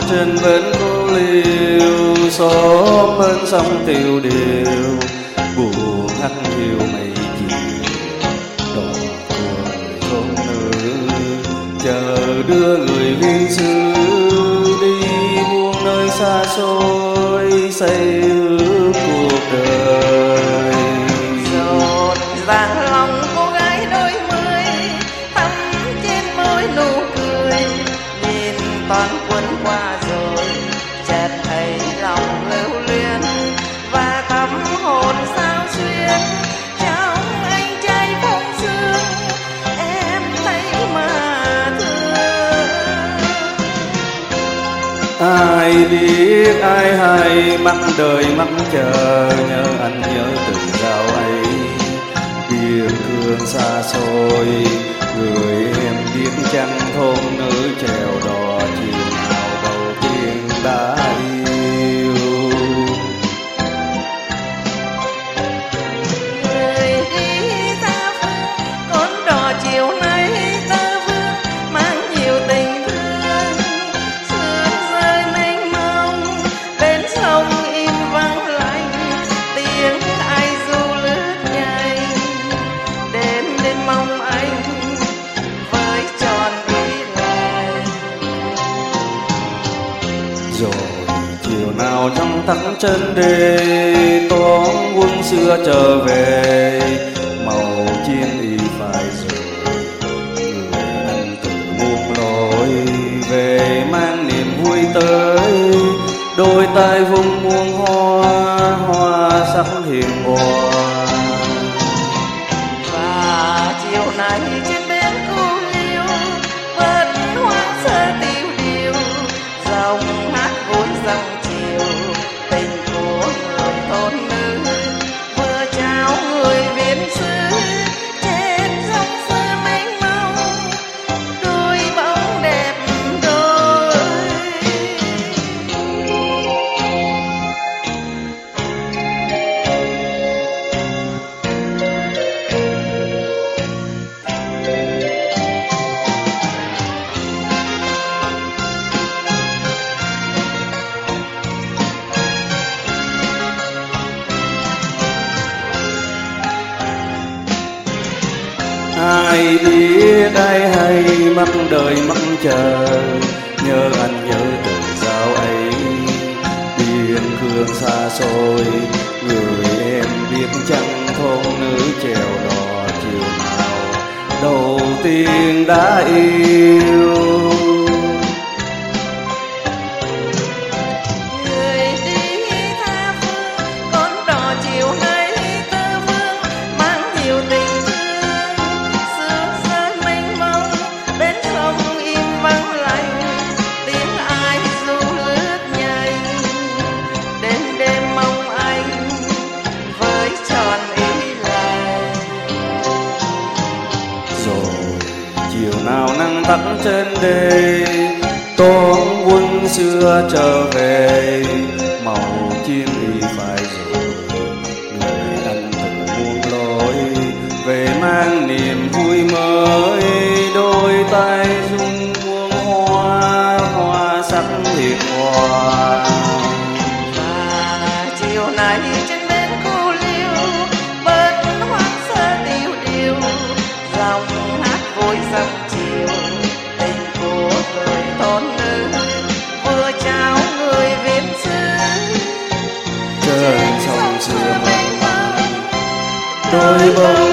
trên bến cô liêu, xóm bên sông tiêu điều, buồn hắt hiu mây chiều, đò của người thôn nữ chờ đưa người viên xứ đi buông nơi xa xôi, xây hướng cuộc đời. Rộn ràng lòng cô gái đôi mươi, thắm trên môi nụ cười, nhìn toàn quân qua rồi chợt thấy lòng lưu luyến và thắm hồn sao xuyên trong anh trai phong sương, em thấy mà thương. Ai biết ai hay mắt đời mắt chờ, nhớ anh nhớ từng dạo ấy biên cương xa xôi, người em biết chăng thôn nữ chèo đò chiều nào đầu tiên đã yêu. Người đi xa phương con đò chiều nay tơ vương mang nhiều tình thương, sương rơi mênh mông bên sông im vắng lạnh, tiếng ai du lướt nhanh đến đêm mong anh với tròn ý lại. Rồi chiều nào trong tắc chân đê, toán quân xưa trở về, màu chiến y phai rồi, người anh tự buông lối về mang niềm vui tới, đôi tay vung muôn hoa, hoa sắc hiền hòa. Và chiều nay trên bến cô liêu, vẫn hoang sơ tiêu điều, dòng hát vui dòng chiều, tình của người thôn nữ vừa trao người viễn xứ trên dòng xưa mênh mông, đôi bóng đẹp đôi. Ai biết ai hay mắt đời mắt chờ, nhớ anh nhớ từng dạo ấy biên cương xa xôi, người em biết chăng thôn nữ chèo đò chiều nào đầu tiên đã yêu. Người đi tha phương con đò chiều nay tơ vương mang nhiều tình thương, sương rơi mênh mông bên sông im vắng lạnh, tiếng ai du lướt nhanh đến đêm mong anh với tròn ý lại. Rồi chiều nào nắng tắt trên đê, toán quân xưa trở về, màu chiến y phai rồi, người anh tự buông lối về mang niềm vui mới, đôi tay rung muôn hoa, hoa sắc hiền hòa. Và chiều nay trên bến cô liêu, bớt hoang sơ tiêu điều, dòng hát vui dòng chiều, tình của người thôn nữ vừa trao người viễn xứ Trên sông xưa mênh mông, đôi bông